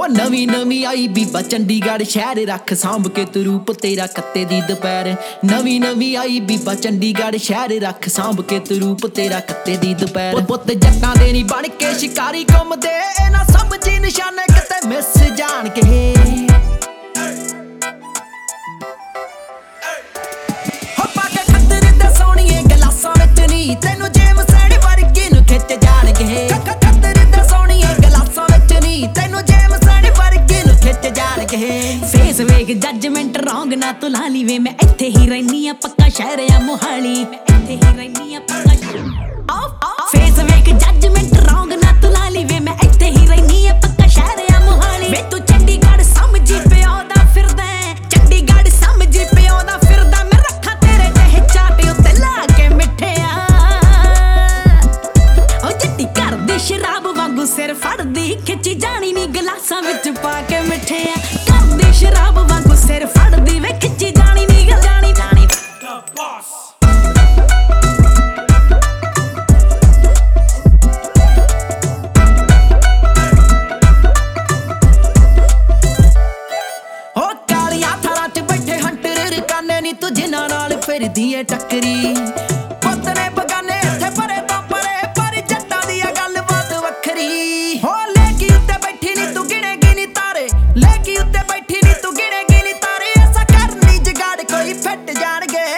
ਨਵੀਂ ਨਵੀਂ ਆਈ ਬੀਬਾ ਚੰਡੀਗੜ੍ਹ ਸ਼ਹਿਰ ਰੱਖ ਸਾਂਭ ਕੇ ਤੂੰ ਰੂਪ ਤੇਰਾ ਕੱਤੇ ਦੀ ਦੁਪਹਿਰ। ਨਵੀਂ ਨਵੀਂ ਆਈ ਬੀਬਾ ਚੰਡੀਗੜ੍ਹ ਸ਼ਹਿਰ ਰੱਖ ਸਾਂਭ ਕੇ ਤੂੰ ਰੂਪ ਤੇਰਾ ਕੱਤੇ ਦੀ ਦੁਪਹਿਰ। ਪੁੱਤ ਜੱਟਾਂ ਦੇ ਨੀ ਬਣ ਕੇ ਸ਼ਿਕਾਰੀ ਘੁੰਮਦੇ ਇਹਨਾਂ ਸਮਝੀ ਨਿਸ਼ਾਨੇ ਕਿਤੇ ਮਿਸ ਜਾਣਗੇ। ਹੋ ਪਾ ਕੇ ਖੱਦਰ ਦੇ ਸੋਹਣੀਏ ਗਲਾਸਾਂ ਵਿੱਚ ਨੀ ਤੈਨੂੰ ਜੇਮਸ ਐਂਡ ਵਰਗੀ ਨੂੰ ਖਿੱਚ ਜਾਣਗੇ। ਖੱਦਰ ਦੇ ਸੋਹਣੀਏ ਗਲਾਸਾਂ ਵਿੱਚ ਨੀ ਤੈਨੂੰ ਜੇਮਸ ਐਂਡ ਵਰਗੀ ਨੂੰ ਖਿੱਚ ਜਾਣਗੇ। ਫੇਸ ਵੇਖ ਜੱਜਮੈਂਟ ਰੌਂਗ ਨਾ ਤੂੰ ਲਾ ਲਈ ਵੇ ਮੈਂ ਇੱਥੇ ਹੀ ਰਹਿਨੀ ਆ ਪੱਕਾ ਸ਼ਹਿਰ ਆ ਮੋਹਾਲੀ। ਇੱਥੇ ਹੀ ਰਹਿਨੀ ਆ ਪੱਕਾ ਫੇਸ ਵੇਖ ਜੱਜਮੈਂਟ ਰੌਂਗ ਨਾ ਤੂੰ ਲਾ ਲਈ ਵੇ ਮੈਂ ਇੱਥੇ ਹੀ ਰਹਿਨੀ ਆ ਪੱਕਾ ਸ਼ਹਿਰ ਆ ਮੋਹਾਲੀ। ਵੇ ਤੂੰ ਚੰਡੀਗੜ੍ਹ ਸਮਝੀ ਪਿਓ ਦਾ ਫਿਰਦਾ ਚੰਡੀਗੜ੍ਹ ਸਮਝੀ ਪਿਓ ਦਾ ਫਿਰਦਾ ਮੈਂ ਰੱਖਾਂ ਤੇਰੇ ਜਿਹੇ ਚਾਟੇ ਉੱਤੇ ਲਾ ਕੇ ਮਿੱਠਿਆ। ਉਹ ਜੱਟੀ ਕਰਦੀ ਸ਼ਰਾਬ ਵਾਂਗੂ ਸਿਰ ਫੜਦੀ ਖਿੱਚੀ ਜਾਣੀ ਨੀ ਗਲਾਸਾਂ ਵਿੱਚ ਪਾ ਕੇ ਮਿੱਠਿਆ। ਕਰਦੀ ਸ਼ਰਾਬ ਵਾਂਗੂ ਸਿਰ ਫੜਦੀ ਵੇ ਖਿੱਚੀ ਜਾਣੀ ਨੀ ਜਾਣੀ ਜਾਣੀ ਨੀ ਤੂੰ ਜਿਨ੍ਹਾਂ ਨਾਲ ਫਿਰਦੀ ਏ ਟੱਕਰੀ। ਪੁੱਤ ਨੇ ਬਗਾਨੇ ਇੱਥੇ ਪਰੇ ਤੋਂ ਪਰੇ ਪਰ ਜੱਟਾਂ ਦੀ ਆ ਗੱਲਬਾਤ ਵੱਖਰੀ। ਹੋ ਲੇਕੀ ਉੱਤੇ ਬੈਠੀ ਨੀ ਤੂੰ ਗਿਣੇਗੀ ਨੀ ਤਾਰੇ ਲੇਕੀ ਉੱਤੇ ਬੈਠੀ ਨੀ ਤੂੰ ਗਿਣੇਗੀ ਨੀ ਤਾਰੇ। ਐਸਾ ਕਰਨੀ ਜਗਾੜ ਕੋਈ ਫਿੱਟ ਜਾਣਗੇ।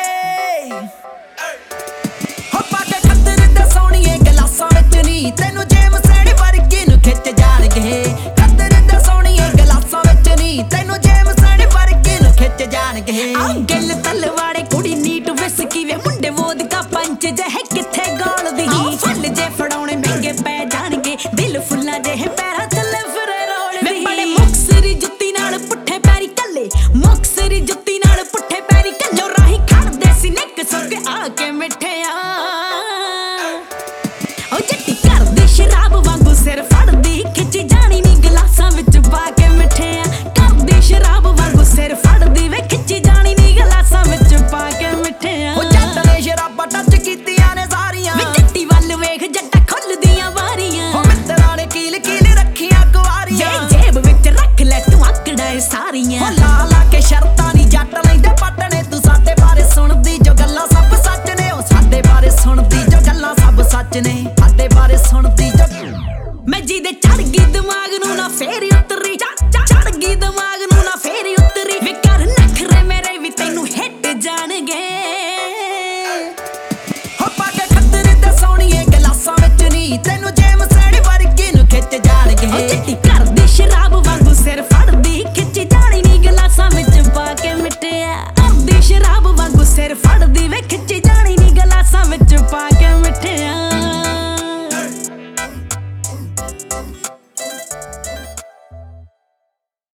ਹੋ ਪਾ ਕੇ ਖੱਦਰ ਦੇ ਸੋਹਣੀਏ ਗਲਾਸਾਂ ਵਿੱਚ ਨੀ ਤੈਨੂੰ ਜੇਮਸ ਐਂਡ ਵਰਗੀ ਨੂੰ ਖਿੱਚ ਜਾਣਗੇ। ਖੱਦਰ ਦੇ ਸੋਹਣੀਏ ਗਲਾਸਾਂ ਵਿੱਚ ਨੀ ਤੈਨੂੰ ਜੇਮਸ ਐਂਡ ਵਰਗੀ ਨੂੰ ਖਿੱਚ ਜਾਣਗੇ। ਗਿੱਲ ਤਲਵਾੜੇ ਕੁੜੀ ਨੀਟ ਵਿਸਕੀ ਵੇ ਮੁੰਡੇ ਵੋਦਕਾ ਪੰਚ ਜਿਹੇ ਕਿੱਥੇ ਗੋਲਦੀ। ਫੁੱਲ ਜੇ ਫੜਾਉਣੇ ਮਹਿੰਗੇ ਪੈ ਜਾਣਗੇ ਦਿਲ ਫੁੱਲਾਂ ਜਿਹੇ ਪੈਰਾਂ ਥੱਲੇ ਫਿਰੇ ਰੋਲਦੀ। ਵੇ ਬੜੇ ਮੁਕਸਰੀ ਜੁੱਤੀ ਨਾਲ ਪੁੱਠੇ ਪੈਰੀ ਕੱਲੇ ਮੁਕਸਰੀ ਜੁੱਤੀ ਨਾਲ ਪੁੱਠੇ ਪੈਰੀ ਕੱਲੇ ਰਾਹੀਂ ਖੜਦੇ ਸੀ ਨਿੱਕ ਸੁੱਕ ਆ ਕੇ ਮਿੱਠਿਆ।